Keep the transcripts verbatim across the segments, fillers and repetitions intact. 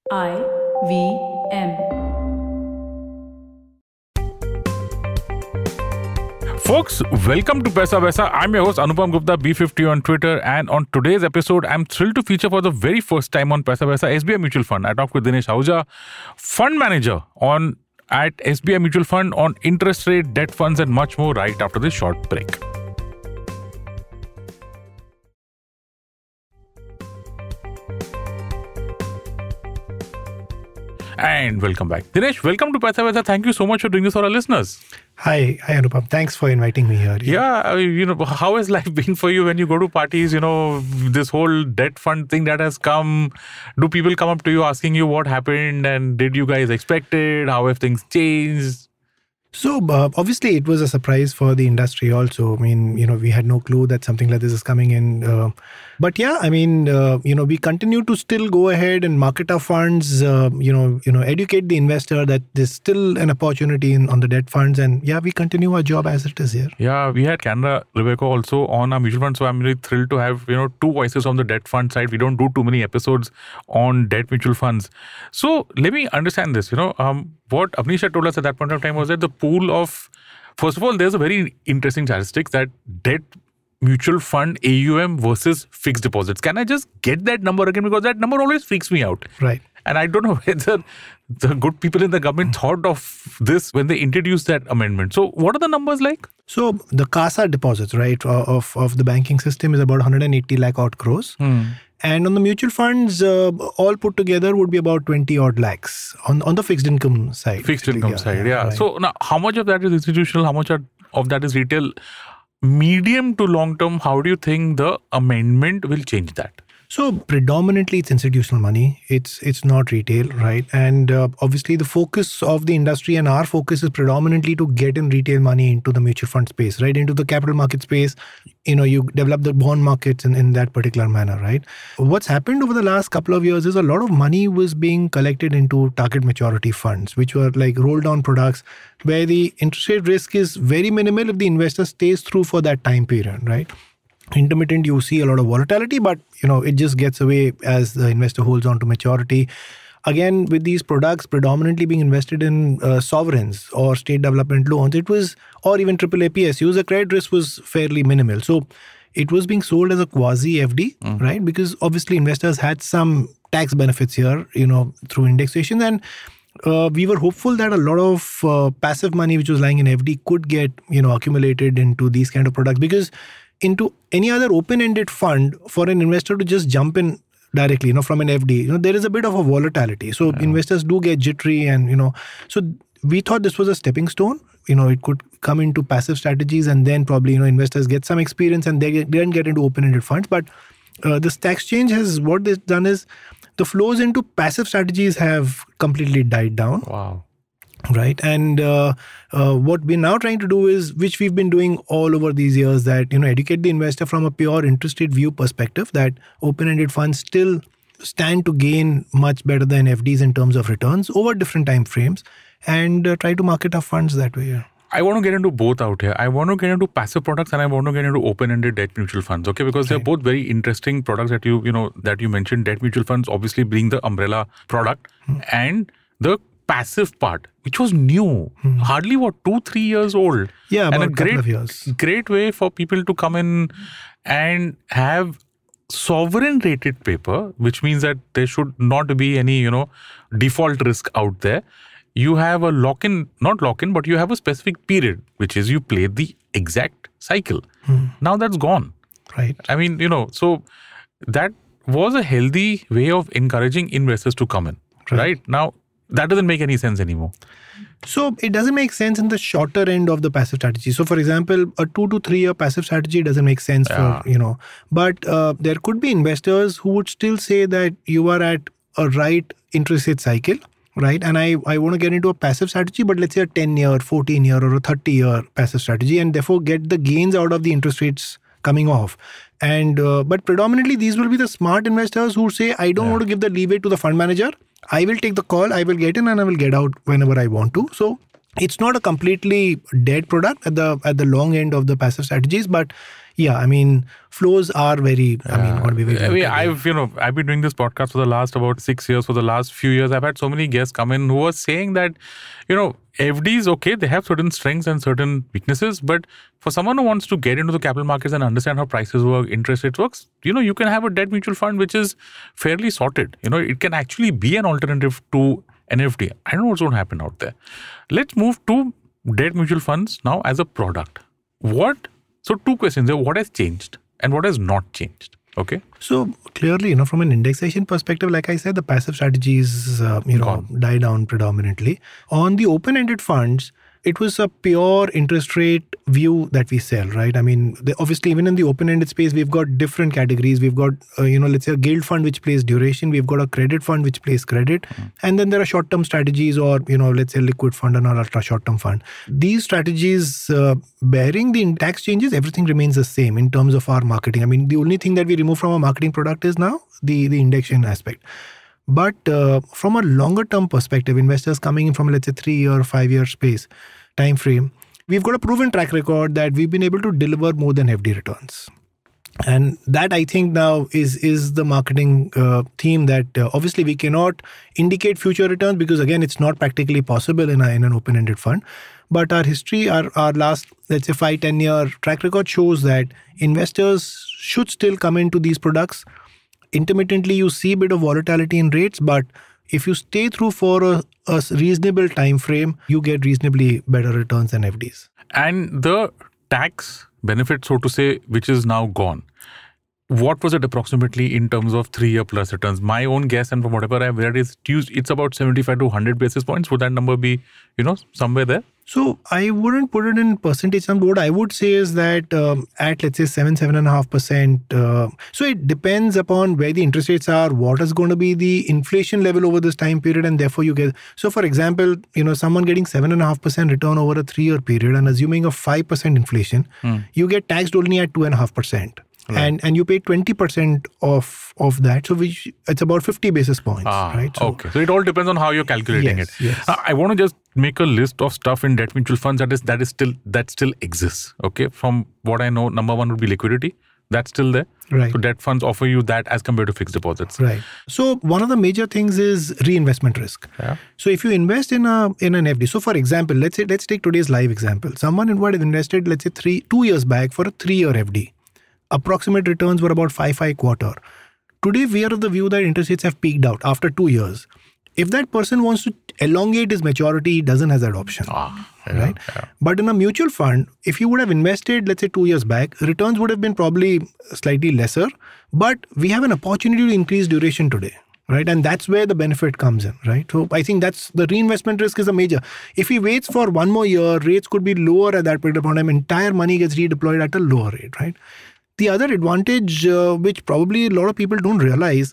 I V M. Folks, welcome to Paisa Vaisa. I'm your host Anupam Gupta, B fifty on Twitter, and on today's episode, I'm thrilled to feature for the very first time on Paisa Vaisa S B I Mutual Fund. I talked with Dinesh Ahuja, fund manager on at S B I Mutual Fund on interest rate, debt funds, and much more right after this short break. And welcome back. Dinesh, welcome to Paisa Vaisa. Thank you so much for doing this for our listeners. Hi, hi Anupam. Thanks for inviting me here. Yeah, I mean, you know, how has life been for you when you go to parties? You know, this whole debt fund thing that has come. Do people come up to you asking you what happened and did you guys expect it? How have things changed? So, uh, obviously, it was a surprise for the industry also. I mean, you know, we had no clue that something like this is coming in. Uh, but yeah, I mean, uh, you know, we continue to still go ahead and market our funds, uh, you know, you know, educate the investor that there's still an opportunity in, on the debt funds. And yeah, we continue our job as it is here. Yeah, we had Canara Robeco also on our mutual fund. So I'm really thrilled to have, you know, two voices on the debt fund side. We don't do too many episodes on debt mutual funds. So let me understand this, you know, um, what Avnish had told us at that point of time was that the pool of, first of all, there's a very interesting statistic that debt mutual fund A U M versus fixed deposits. Can I just get that number again? Because that number always freaks me out. Right. And I don't know whether the good people in the government thought of this when they introduced that amendment. So what are the numbers like? So the CASA deposits, right, of, of the banking system is about one hundred eighty lakh odd crores. Hmm. And on the mutual funds, uh, all put together would be about twenty odd lakhs on, on the fixed income side. Fixed income yeah, side, yeah. yeah. Right. So now, how much of that is institutional? How much of that is retail? Medium to long term, how do you think the amendment will change that? So predominantly it's institutional money. It's it's not retail, right? And uh, obviously the focus of the industry and our focus is predominantly to get in retail money into the mutual fund space, right? Into the capital market space. You know, you develop the bond markets in, in that particular manner, right? What's happened over the last couple of years is a lot of money was being collected into target maturity funds, which were like roll down products where the interest rate risk is very minimal if the investor stays through for that time period, right? Intermittent, you see a lot of volatility, but you know it just gets away as the investor holds on to maturity. Again, with these products predominantly being invested in uh, sovereigns or state development loans, it was, or even triple A P S Us, the credit risk was fairly minimal. So it was being sold as a quasi F D, mm. right? Because obviously investors had some tax benefits here, you know, through indexation, and Uh, we were hopeful that a lot of uh, passive money which was lying in F D could get, you know, accumulated into these kind of products, because into any other open-ended fund for an investor to just jump in directly, you know, from an F D, you know, there is a bit of a volatility. So yeah. investors do get jittery and, you know, so we thought this was a stepping stone. You know, it could come into passive strategies and then probably, you know, investors get some experience and they get, then get into open-ended funds. But uh, this tax change has, what they've done is, the flows into passive strategies have completely died down. Wow. Right. And uh, uh, what we're now trying to do is, which we've been doing all over these years, that, you know, educate the investor from a pure interest rate view perspective, that open-ended funds still stand to gain much better than F Ds in terms of returns over different time frames, and uh, try to market our funds that way. Yeah. I want to get into both out here. I want to get into passive products and I want to get into open-ended debt mutual funds. Okay, because they're right. both very interesting products that you you know that you mentioned. Debt mutual funds obviously being the umbrella product, hmm. and the passive part, which was new, hmm. hardly what two three years old. Yeah, about and a couple great of years. Great way for people to come in and have sovereign rated paper, which means that there should not be any you know default risk out there. You have a lock-in, not lock-in, but you have a specific period, which is you play the exact cycle. Hmm. Now that's gone. Right. I mean, you know, so that was a healthy way of encouraging investors to come in. Right. right? Now, that doesn't make any sense anymore. So it doesn't make sense in the shorter end of the passive strategy. So for example, a two to three year passive strategy doesn't make sense yeah. for, you know, but uh, there could be investors who would still say that you are at a right interest rate cycle. Right. And I, I want to get into a passive strategy, but let's say a ten year, fourteen year or a thirty year passive strategy, and therefore get the gains out of the interest rates coming off. And uh, but predominantly these will be the smart investors who say, I don't yeah. want to give the leeway to the fund manager. I will take the call, I will get in and I will get out whenever I want to. So it's not a completely dead product at the at the long end of the passive strategies, but yeah, I mean, flows are very, I mean, going to be very I mean, limited, yeah. I've, you know, I've been doing this podcast for the last about six years. For the last few years, I've had so many guests come in who were saying that, you know, F Ds, okay, they have certain strengths and certain weaknesses, but for someone who wants to get into the capital markets and understand how prices work, interest rates works, you know, you can have a debt mutual fund which is fairly sorted. You know, it can actually be an alternative to an F D. I don't know what's going to happen out there. Let's move to debt mutual funds now as a product. What? So two questions there. What has changed and what has not changed? Okay. So clearly, you know, from an indexation perspective, like I said, the passive strategies, uh, you know, Gone. die down predominantly. On the open-ended funds, it was a pure interest rate view that we sell, right? I mean, the, obviously, even in the open-ended space, we've got different categories. We've got, uh, you know, let's say a gilt fund which plays duration. We've got a credit fund which plays credit. Mm. And then there are short-term strategies or, you know, let's say liquid fund and an ultra short-term fund. These strategies, uh, bearing the tax changes, everything remains the same in terms of our marketing. I mean, the only thing that we remove from our marketing product is now the, the indexation aspect. But uh, from a longer term perspective, investors coming in from, let's say, three year, five year space, time frame, we've got a proven track record that we've been able to deliver more than F D returns. And that, I think, now is is the marketing uh, theme that uh, obviously we cannot indicate future returns because, again, it's not practically possible in, a, in an open-ended fund. But our history, our, our last, let's say, five, ten year track record shows that investors should still come into these products. Intermittently, you see a bit of volatility in rates, but if you stay through for a, a reasonable time frame, you get reasonably better returns than F Ds. And the tax benefit, so to say, which is now gone, what was it approximately in terms of three-year plus returns? My own guess, and from whatever I've read, is it's about seventy-five to one hundred basis points. Would that number be, you know, somewhere there? So I wouldn't put it in percentage. What I would say is that um, at, let's say, seven, seven and a half percent. Uh, so it depends upon where the interest rates are, what is going to be the inflation level over this time period, and therefore you get. So, for example, you know, someone getting seven and a half percent return over a three-year period and assuming a five percent inflation, hmm. you get taxed only at two and a half percent. Right. And and you pay twenty percent of of that, so which it's about fifty basis points, ah, right? So, okay, so it all depends on how you're calculating yes, it. Yes. Uh, I want to just make a list of stuff in debt mutual funds that is that is still that still exists. Okay, from what I know, number one would be liquidity. That's still there. Right. So debt funds offer you that as compared to fixed deposits. Right. So one of the major things is reinvestment risk. Yeah. So if you invest in a in an F D, so for example, let's say let's take today's live example. Someone would have invested, let's say three two years back for a three-year F D. Approximate returns were about five, five quarter. Today, we are of the view that interest rates have peaked out after two years. If that person wants to elongate his maturity, he doesn't have that option. Ah, yeah, right? Yeah. But in a mutual fund, if you would have invested, let's say two years back, returns would have been probably slightly lesser, but we have an opportunity to increase duration today. Right. And that's where the benefit comes in. Right. So I think that's the reinvestment risk is a major. If he waits for one more year, rates could be lower at that period of time. Entire money gets redeployed at a lower rate. Right. The other advantage, uh, which probably a lot of people don't realize,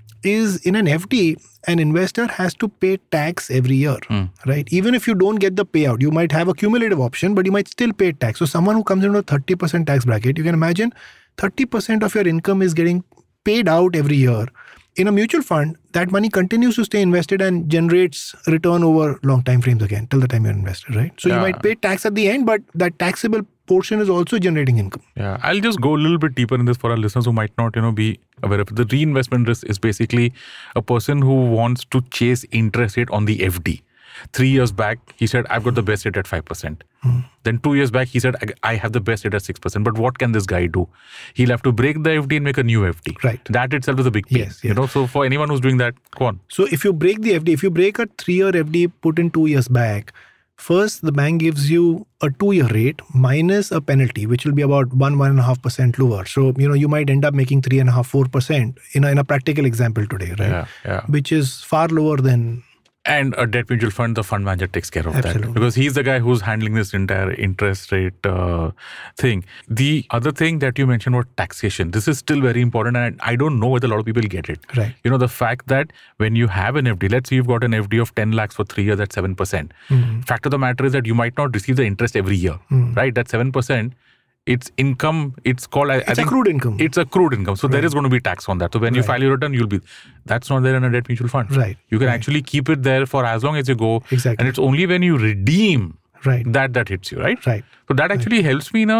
is in an F D, an investor has to pay tax every year, mm. right? Even if you don't get the payout, you might have a cumulative option, but you might still pay tax. So someone who comes into a thirty percent tax bracket, you can imagine thirty percent of your income is getting paid out every year. In a mutual fund, that money continues to stay invested and generates return over long time frames again, till the time you're invested, right? So yeah. you might pay tax at the end, but that taxable portion is also generating income. Yeah, I'll just go a little bit deeper in this for our listeners who might not, you know, be aware of it. The reinvestment risk is basically a person who wants to chase interest rate on the F D. Three years back, he said, I've got the best rate at five percent. Hmm. Then two years back, he said, I have the best rate at six percent. But what can this guy do? He'll have to break the F D and make a new F D. Right. That itself is a big pain. Yes, yes. You know, so for anyone who's doing that, go on. So if you break the F D, if you break a three-year F D put in two years back, first, the bank gives you a two-year rate minus a penalty, which will be about one, one and a half percent lower. So, you know, you might end up making three and a half, four percent in a, in a practical example today, right? Yeah, yeah. Which is far lower than... And a debt mutual fund, the fund manager takes care of Absolutely. that because he's the guy who's handling this entire interest rate uh, thing. The other thing that you mentioned was taxation. This is still very important, and I don't know whether a lot of people get it. Right. You know, the fact that when you have an F D, let's say you've got an F D of ten lakhs for three years at seven percent. Mm-hmm. Fact of the matter is that you might not receive the interest every year, mm-hmm. right? That seven percent. It's income, it's called... I, it's I think accrued income. It's accrued income. So right. there is going to be tax on that. So when right. you file your return, you'll be... That's not there in a debt mutual fund. Right. You can right. actually keep it there for as long as you go. Exactly. And it's only when you redeem right. that that hits you, right? Right. So that actually right. helps me in a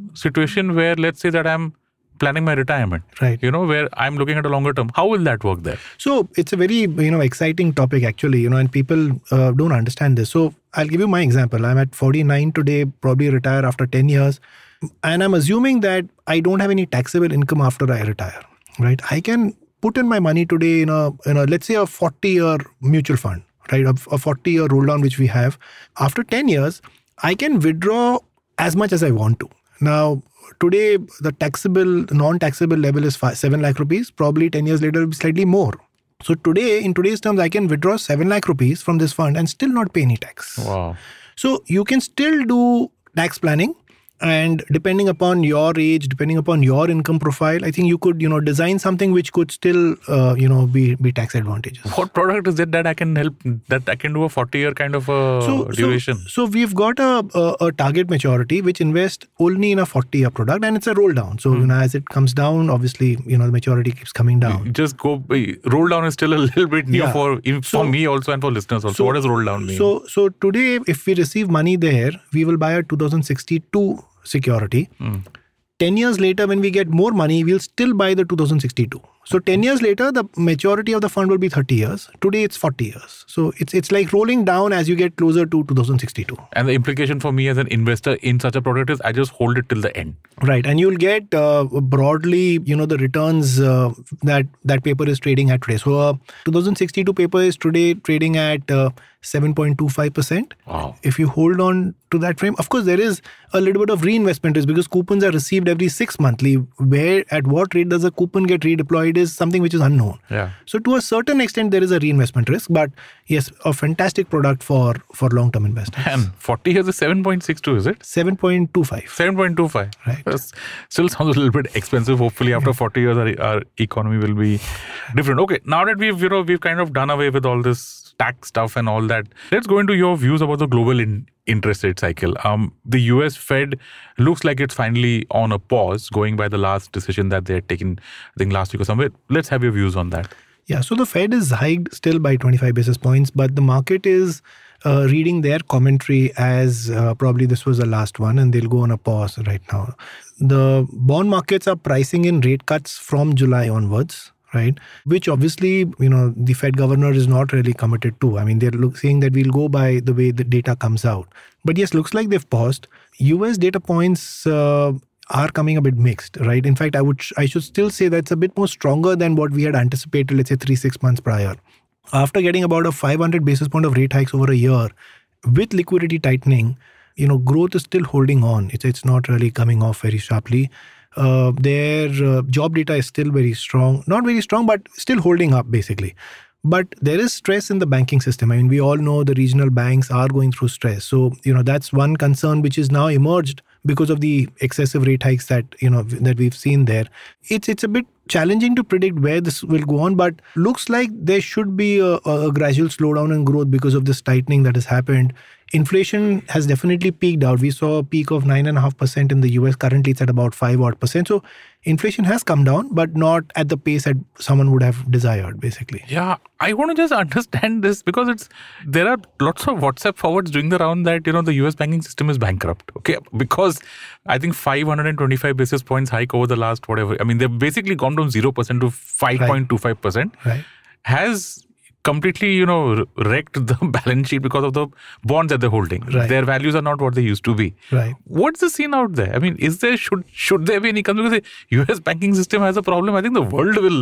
situation where, let's say that I'm planning my retirement, right? You know, where I'm looking at a longer term. How will that work there? So it's a very, you know, exciting topic actually, you know, and people uh, don't understand this. So I'll give you my example. I'm at forty-nine today, probably retire after ten years. And I'm assuming that I don't have any taxable income after I retire, right? I can put in my money today in a, in a let's say a forty year mutual fund, right? A, a forty year roll down, which we have. After ten years, I can withdraw as much as I want to. Now, today, the taxable, non-taxable level is five, seven lakh rupees. Probably ten years later, it will be slightly more. So today, in today's terms, I can withdraw seven lakh rupees from this fund and still not pay any tax. Wow. So you can still do tax planning. And depending upon your age, depending upon your income profile, I think you could, you know, design something which could still, uh, you know, be be tax advantageous. What product is it that I can help, that I can do a forty year kind of a so, duration? So, so we've got a, a, a target maturity which invests only in a forty year product, and it's a roll down. So, mm. you know, as it comes down, obviously, you know, the maturity keeps coming down. Just go, roll down is still a little bit new yeah. for, for so, me also and for listeners also. So, what does roll down mean? So, so today, if we receive money there, we will buy a two thousand sixty-two security. Mm. ten years later, when we get more money, we'll still buy the two thousand sixty-two. So ten years later, the maturity of the fund will be thirty years. Today, it's forty years. So it's it's like rolling down as you get closer to two thousand sixty-two. And the implication for me as an investor in such a product is I just hold it till the end. Right. And you'll get uh, broadly, you know, the returns uh, that that paper is trading at today. So uh, two thousand sixty-two paper is today trading at uh, seven point two five percent. Wow. If you hold on to that frame, of course, there is a little bit of reinvestment risk because coupons are received every six monthly. Where, at what rate does a coupon get redeployed is something which is unknown. Yeah. So to a certain extent, there is a reinvestment risk. But yes, a fantastic product for, for long-term investors. And forty years is seven point six two, is it? seven point two five. seven point two five. Right. That's still sounds a little bit expensive. Hopefully, after yeah. forty years, our, our economy will be different. Okay, now that we've, you know, we've kind of done away with all this tax stuff and all that, let's go into your views about the global in, interest rate cycle. Um, the U S Fed looks like it's finally on a pause, going by the last decision that they had taken, I think last week or somewhere. Let's have your views on that. Yeah, so the Fed is hiked still by twenty-five basis points, but the market is uh, reading their commentary as uh, probably this was the last one and they'll go on a pause right now. The bond markets are pricing in rate cuts from July onwards, right? Which obviously, you know, the Fed governor is not really committed to. I mean, they're look, saying that we'll go by the way the data comes out. But yes, looks like they've paused. U S data points uh, are coming a bit mixed, right? In fact, I would I should still say that's a bit more stronger than what we had anticipated, let's say three, six months prior. After getting about a five hundred basis point of rate hikes over a year, with liquidity tightening, you know, growth is still holding on. It's, it's not really coming off very sharply. Uh, their uh, job data is still very strong. Not very strong, but still holding up, basically. But there is stress in the banking system. I mean, we all know the regional banks are going through stress. So, you know, that's one concern which is now emerged because of the excessive rate hikes that, you know, that we've seen there. It's it's a bit challenging to predict where this will go on, but looks like there should be a, a gradual slowdown in growth because of this tightening that has happened. Inflation has definitely peaked out. We saw a peak of nine point five percent in the U S. Currently, it's at about five odd percent. So inflation has come down, but not at the pace that someone would have desired, basically. Yeah, I want to just understand this because it's there are lots of WhatsApp forwards doing the round that, you know, the U S banking system is bankrupt. Okay, because I think five hundred twenty-five basis points hike over the last whatever. I mean, they've basically gone from zero percent to five point two five percent. Right. Has completely, you know, wrecked the balance sheet because of the bonds that they're holding. Right. Their values are not what they used to be. Right. What's the scene out there? I mean, is there should should there be any concern? Because the U S banking system has a problem. I think the world will.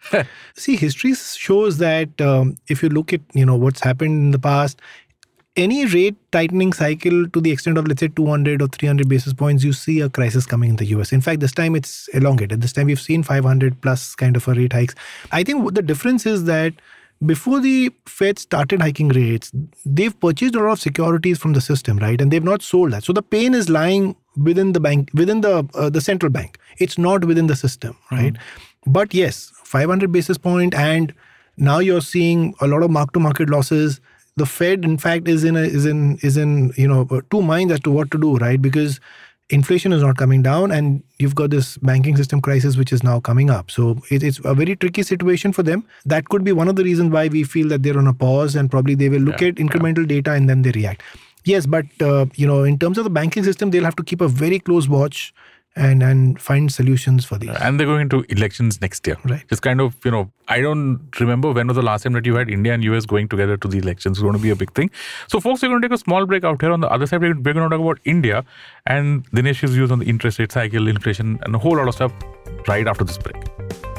See, history shows that um, if you look at, you know, what's happened in the past, any rate tightening cycle to the extent of, let's say, two hundred or three hundred basis points, you see a crisis coming in the U S. In fact, this time it's elongated. This time we've seen five hundred plus kind of a rate hikes. I think the difference is that before the Fed started hiking rates, they've purchased a lot of securities from the system, right? And they've not sold that. So the pain is lying within the bank, within the uh, the central bank. It's not within the system, right? Mm-hmm. But yes, five hundred basis point, and now you're seeing a lot of mark-to-market losses. The Fed, in fact, is in a, is in is in you know two minds as to what to do, right? Because inflation is not coming down, and you've got this banking system crisis which is now coming up. So it, it's a very tricky situation for them. That could be one of the reasons why we feel that they're on a pause, and probably they will look yeah, at incremental yeah. data and then they react. Yes, but uh, you know, in terms of the banking system, they'll have to keep a very close watch and and find solutions for these. And they're going into elections next year. Right. It's kind of, you know, I don't remember when was the last time that you had India and U S going together to the elections. It's going to be a big thing. So folks, we're going to take a small break out here. On the other side, we're going to talk about India and Dinesh's views on the interest rate cycle, inflation, and a whole lot of stuff right after this break.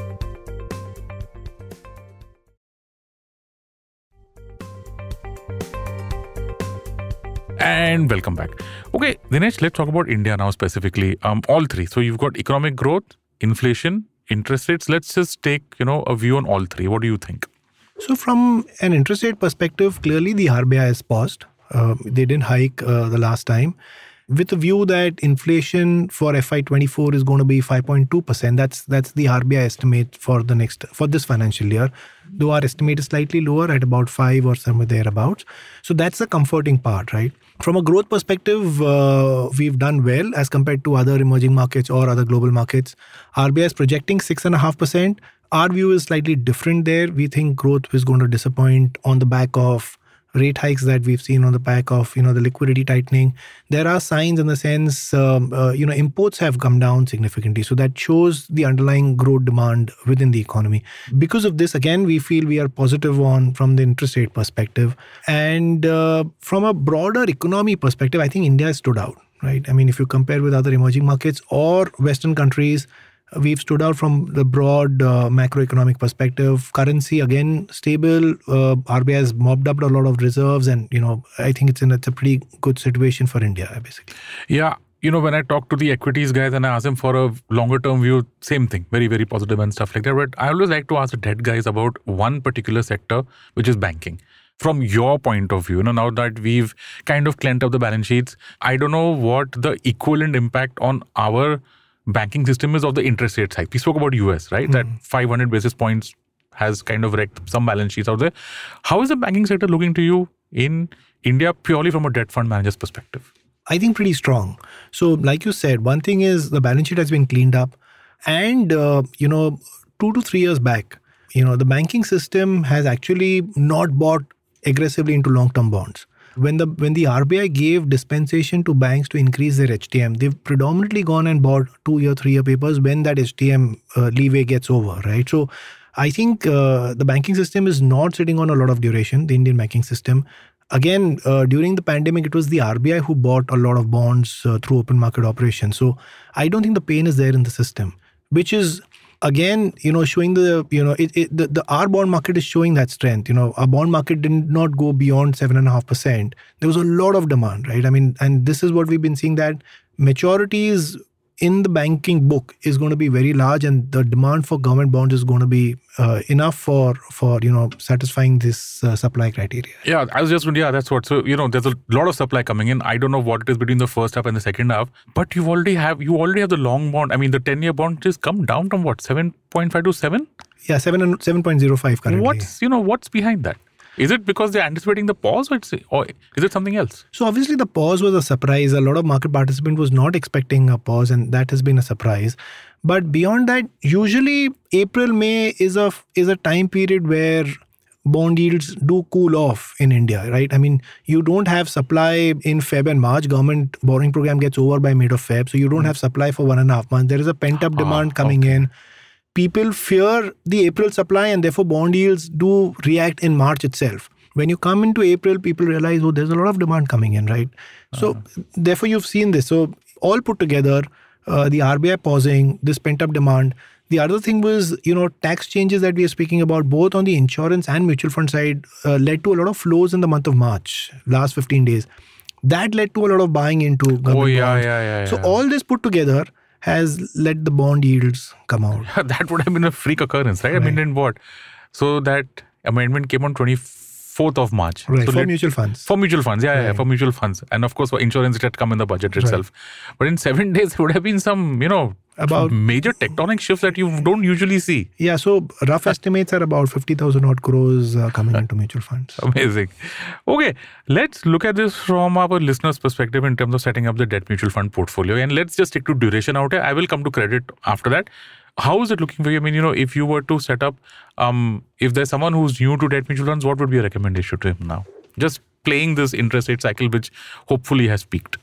And welcome back. Okay, Dinesh, let's talk about India now specifically. Um, all three. So you've got economic growth, inflation, interest rates. Let's just take, you know, a view on all three. What do you think? So from an interest rate perspective, clearly the R B I has paused. Uh, they didn't hike uh, the last time, with the view that inflation for F Y twenty-four is going to be five point two percent. That's that's the R B I estimate for the next for this financial year. Though our estimate is slightly lower at about five or somewhere thereabouts. So that's the comforting part, right? From a growth perspective, uh, we've done well as compared to other emerging markets or other global markets. R B I is projecting six point five percent. Our view is slightly different there. We think growth is going to disappoint on the back of rate hikes that we've seen, on the back of, you know, the liquidity tightening. There are signs in the sense, um, uh, you know, imports have come down significantly. So that shows the underlying growth demand within the economy. Because of this, again, we feel we are positive on from the interest rate perspective. And uh, from a broader economy perspective, I think India has stood out, right? I mean, if you compare with other emerging markets or Western countries, we've stood out from the broad uh, macroeconomic perspective. Currency, again, stable. Uh, R B I has mopped up a lot of reserves, and, you know, I think it's in it's a pretty good situation for India, basically. Yeah. You know, when I talk to the equities guys and I ask them for a longer term view, same thing, very, very positive and stuff like that. But I always like to ask the debt guys about one particular sector, which is banking. From your point of view, you know, now that we've kind of cleaned up the balance sheets, I don't know what the equivalent impact on our banking system is of the interest rate side. We spoke about U S, right? Mm-hmm. That five hundred basis points has kind of wrecked some balance sheets out there. How is the banking sector looking to you in India purely from a debt fund manager's perspective? I think pretty strong. So like you said, one thing is the balance sheet has been cleaned up, and, uh, you know, two to three years back, you know, the banking system has actually not bought aggressively into long-term bonds. When the when the R B I gave dispensation to banks to increase their H T M, they've predominantly gone and bought two-year, three-year papers when that H T M uh, leeway gets over, right? So I think uh, the banking system is not sitting on a lot of duration, the Indian banking system. Again, uh, during the pandemic, it was the R B I who bought a lot of bonds uh, through open market operations. So I don't think the pain is there in the system, which is, again, you know, showing the, you know, it, it, the, the our bond market is showing that strength. You know, our bond market did not go beyond seven and a half percent. There was a lot of demand, right? I mean, and this is what we've been seeing, that maturities in the banking book is going to be very large, and the demand for government bonds is going to be uh, enough for, for, you know, satisfying this uh, supply criteria. Yeah, I was just, yeah, that's what. So, you know, there's a lot of supply coming in. I don't know what it is between the first half and the second half, but you already have, you already have the long bond. I mean, the ten-year bond just come down from what, seven point five to seven? Yeah, seven and seven point zero five currently. What's, you know, what's behind that? Is it because they're anticipating the pause, or, it's, or is it something else? So obviously the pause was a surprise. A lot of market participants was not expecting a pause, and that has been a surprise. But beyond that, usually April, May is a is a time period where bond yields do cool off in India, right? I mean, you don't have supply in Feb and March. Government borrowing program gets over by mid of Feb, so you don't have supply for one and a half months. There is a pent up demand ah, coming okay. in. People fear the April supply, and therefore bond yields do react in March itself. When you come into April, people realize, oh, there's a lot of demand coming in, right? Uh-huh. So therefore you've seen this. So all put together, uh, the R B I pausing, this pent-up demand. The other thing was, you know, tax changes that we are speaking about, both on the insurance and mutual fund side, uh, led to a lot of flows in the month of March, last fifteen days. That led to a lot of buying into government oh, yeah, bonds. Yeah, yeah, yeah. So all this put together has let the bond yields come out. That would have been a freak occurrence, right? right. I mean, in what? So that amendment came on twenty-fourth of March. Right, so for let, mutual funds. For mutual funds, yeah, right. yeah, for mutual funds. And of course, for insurance, it had come in the budget itself. Right. But in seven days, there would have been some, you know, about major tectonic shifts that you don't usually see. Yeah, so rough estimates are about fifty thousand odd crores uh, coming into mutual funds. Amazing. Okay, let's look at this from our listeners' perspective in terms of setting up the debt mutual fund portfolio. And let's just stick to duration out here. I will come to credit after that. How is it looking for you? I mean, you know, if you were to set up, um, if there's someone who's new to debt mutual funds, what would be a recommendation to him now? Just playing this interest rate cycle, which hopefully has peaked.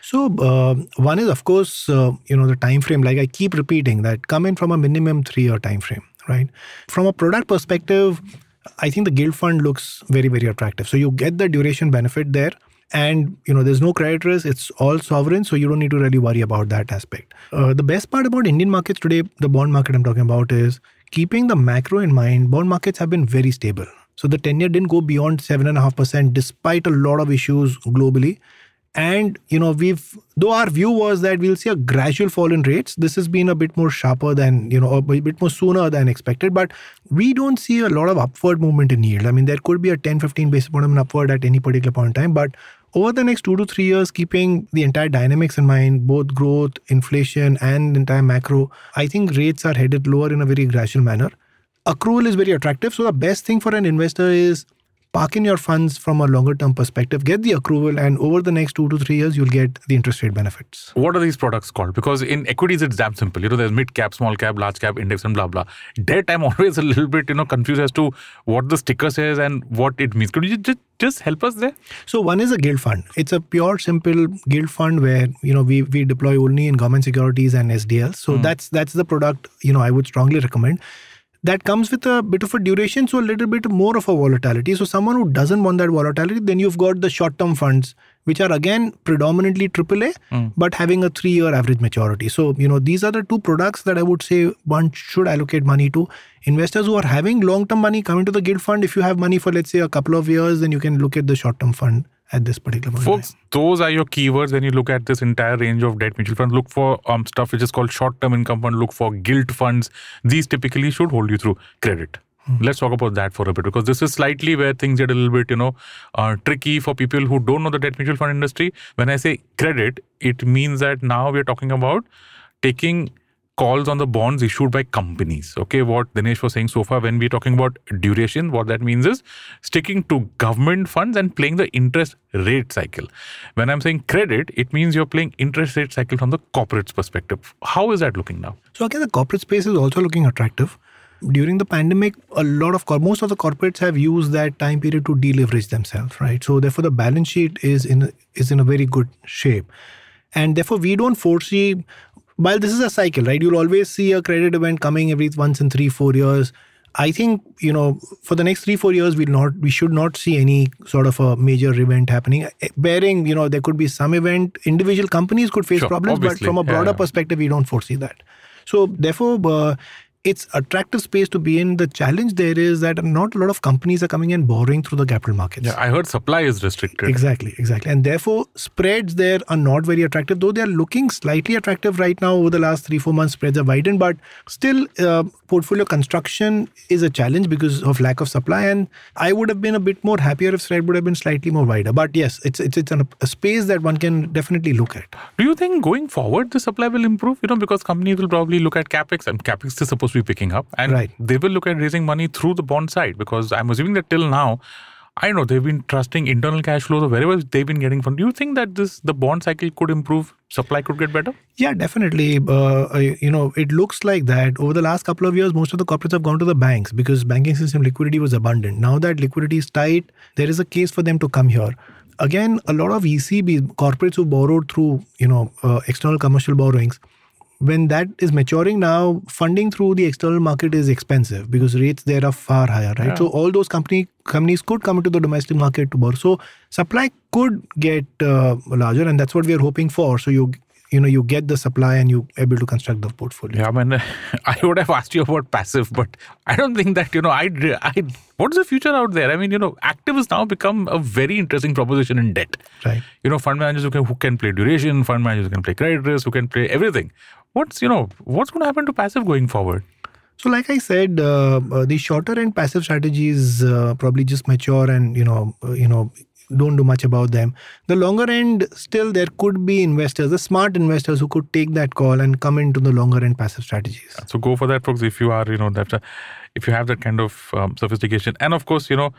So uh, one is, of course, uh, you know, the time frame. Like I keep repeating that come in from a minimum three-year time frame, right? From a product perspective, I think the gilt fund looks very, very attractive. So you get the duration benefit there. And, you know, there's no credit risk. It's all sovereign. So you don't need to really worry about that aspect. Uh, the best part about Indian markets today, the bond market I'm talking about, is keeping the macro in mind. Bond markets have been very stable. So the ten-year didn't go beyond seven point five percent despite a lot of issues globally. And, you know, we've, though our view was that we'll see a gradual fall in rates, this has been a bit more sharper than, you know, a bit more sooner than expected. But we don't see a lot of upward movement in yield. I mean, there could be a ten, fifteen basis point upward at any particular point in time. But over the next two to three years, keeping the entire dynamics in mind, both growth, inflation, and entire macro, I think rates are headed lower in a very gradual manner. Accrual is very attractive. So the best thing for an investor is park in your funds from a longer term perspective, get the accrual, and over the next two to three years, you'll get the interest rate benefits. What are these products called? Because in equities, it's damn simple. You know, there's mid cap, small cap, large cap, index, and blah, blah. Debt, I'm always a little bit, you know, confused as to what the sticker says and what it means. Could you just, just help us there? So one is a gilt fund. It's a pure, simple gilt fund where, you know, we, we deploy only in government securities and S D Ls. So mm. that's that's the product, you know, I would strongly recommend. That comes with a bit of a duration, so a little bit more of a volatility. So someone who doesn't want that volatility, then you've got the short-term funds, which are again predominantly triple A, mm. but having a three-year average maturity. So, you know, these are the two products that I would say one should allocate money to. Investors who are having long-term money come into the gilt fund. If you have money for, let's say, a couple of years, then you can look at the short-term fund at this particular point. Folks, those are your keywords when you look at this entire range of debt mutual funds. Look for um, stuff which is called short-term income fund. Look for gilt funds. These typically should hold you through credit. Hmm. Let's talk about that for a bit, because this is slightly where things get a little bit, you know, uh, tricky for people who don't know the debt mutual fund industry. When I say credit, it means that now we're talking about taking calls on the bonds issued by companies. Okay, what Dinesh was saying so far, when we're talking about duration, what that means is sticking to government funds and playing the interest rate cycle. When I'm saying credit, it means you're playing interest rate cycle from the corporate's perspective. How is that looking now? So again, the corporate space is also looking attractive. During the pandemic, a lot of, most of the corporates have used that time period to deleverage themselves, right? So therefore, the balance sheet is in, is in a very good shape. And therefore, we don't foresee, while this is a cycle, right? You'll always see a credit event coming every once in three, four years. I think, you know, for the next three, four years, we'll not, we should not see any sort of a major event happening. Bearing, you know, there could be some event, individual companies could face sure, problems, but from a broader yeah, yeah. perspective, we don't foresee that. So therefore, uh, it's attractive space to be in. The challenge there is that not a lot of companies are coming and borrowing through the capital markets. Yeah, I heard supply is restricted. Exactly, exactly. And therefore, spreads there are not very attractive, though they are looking slightly attractive right now. Over the last three, four months, spreads are widened, but still uh, portfolio construction is a challenge because of lack of supply. And I would have been a bit more happier if spread would have been slightly more wider. But yes, it's it's, it's an, a space that one can definitely look at. Do you think going forward, the supply will improve? You know, because companies will probably look at CapEx, and CapEx is supposed to be picking up, and right. they will look at raising money through the bond side, because I'm assuming that till now, I know they've been trusting internal cash flows or wherever they've been getting from. Do you think that this the bond cycle could improve, supply could get better? Yeah, definitely. Uh, you know, it looks like that over the last couple of years, most of the corporates have gone to the banks because banking system liquidity was abundant. Now that liquidity is tight, there is a case for them to come here. Again, a lot of E C Bs, corporates who borrowed through, you know, uh, external commercial borrowings, when that is maturing now, funding through the external market is expensive because rates there are far higher, right? Yeah. So all those company companies could come into the domestic market to borrow. So supply could get uh, larger, and that's what we are hoping for. So you you know you get the supply and you're able to construct the portfolio. Yeah, I mean, I would have asked you about passive, but I don't think that, you know, I, I what's the future out there? I mean, you know, active has now become a very interesting proposition in debt. Right. You know, fund managers who can, who can play duration, fund managers who can play credit risk, who can play everything. What's, you know, what's going to happen to passive going forward? So like I said, uh, uh, the shorter end passive strategies uh, probably just mature and, you know, uh, you know, don't do much about them. The longer end, still there could be investors, the smart investors who could take that call and come into the longer end passive strategies. So go for that, folks, if you are, you know, that, if you have that kind of um, sophistication. And of course, you know,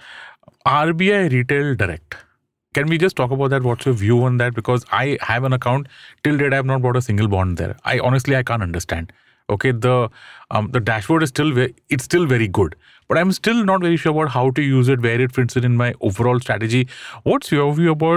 R B I Retail Direct. Can we just talk about that? What's your view on that? Because I have an account. Till date, I have not bought a single bond there. I honestly, I can't understand. Okay, the um, the dashboard is still very, it's still very good, but I'm still not very sure about how to use it, where it fits in in my overall strategy. What's your view about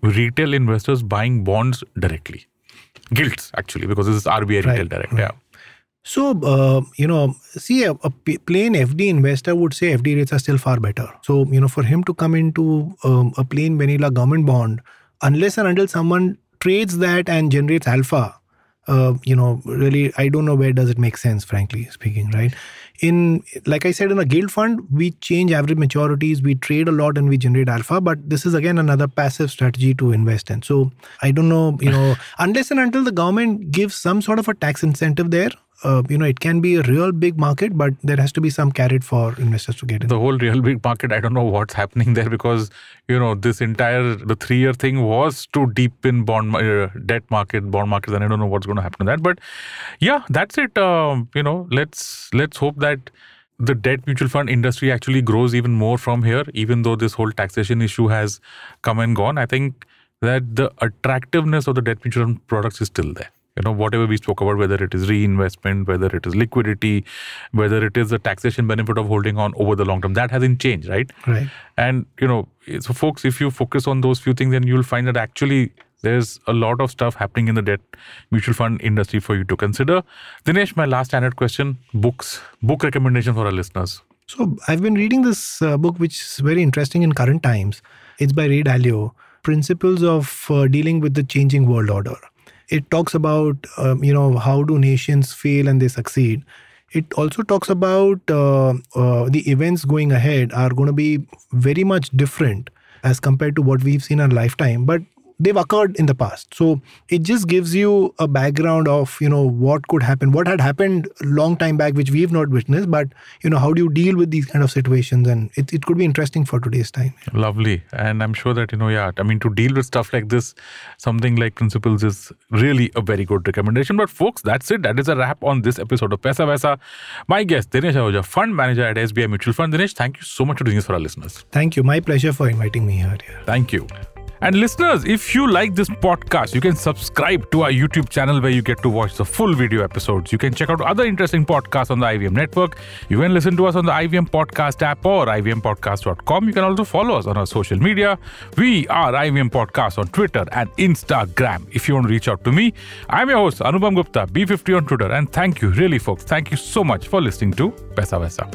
retail investors buying bonds directly. Gilts, actually, because this is R B I Retail Right, Direct. right. Yeah. So, uh, you know, see, a, a p- plain F D investor would say F D rates are still far better. So, you know, for him to come into um, a plain vanilla government bond, unless and until someone trades that and generates alpha, uh, you know, really, I don't know where does it make sense, frankly speaking, right? In, like I said, in a gilt fund, we change average maturities, we trade a lot and we generate alpha, but this is again another passive strategy to invest in. So I don't know, you know, unless and until the government gives some sort of a tax incentive there, Uh, you know, it can be a real big market, but there has to be some carrot for investors to get in. The whole real big market, I don't know what's happening there because, you know, this entire, the three-year thing was to deepen bond, uh, debt market, bond markets, and I don't know what's going to happen to that. But yeah, that's it. Um, you know, let's let's hope that the debt mutual fund industry actually grows even more from here, even though this whole taxation issue has come and gone. I think that the attractiveness of the debt mutual fund products is still there. You know, whatever we spoke about, whether it is reinvestment, whether it is liquidity, whether it is the taxation benefit of holding on over the long term, that hasn't changed, right? Right. And, you know, so folks, if you focus on those few things, then you'll find that actually there's a lot of stuff happening in the debt mutual fund industry for you to consider. Dinesh, my last standard question, books, book recommendation for our listeners. So I've been reading this uh, book, which is very interesting in current times. It's by Ray Dalio, Principles of uh, Dealing with the Changing World Order. It talks about, um, you know, how do nations fail and they succeed. It also talks about uh, uh, the events going ahead are going to be very much different as compared to what we've seen in our lifetime, but they've occurred in the past. So it just gives you a background of, you know, what could happen, what had happened a long time back, which we've not witnessed, but, you know, how do you deal with these kind of situations? And it, it could be interesting for today's time. Lovely. And I'm sure that, you know, yeah, I mean, to deal with stuff like this, something like Principles is really a very good recommendation. But folks, that's it. That is a wrap on this episode of Paisa Vaisa. My guest, Dinesh Ahuja, fund manager at S B I Mutual Fund. Dinesh, thank you so much for doing this for our listeners. Thank you. My pleasure for inviting me here. Yeah. Thank you. And listeners, if you like this podcast, you can subscribe to our YouTube channel where you get to watch the full video episodes. You can check out other interesting podcasts on the I V M network. You can listen to us on the I V M Podcast app or I V M podcast dot com. You can also follow us on our social media. We are I V M Podcast on Twitter and Instagram. If you want to reach out to me, I'm your host, Anupam Gupta, B fifty on Twitter. And thank you, really, folks. Thank you so much for listening to Paisa Vaisa.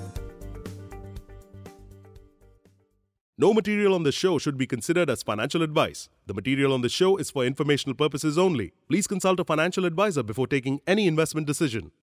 No material on the show should be considered as financial advice. The material on the show is for informational purposes only. Please consult a financial advisor before taking any investment decision.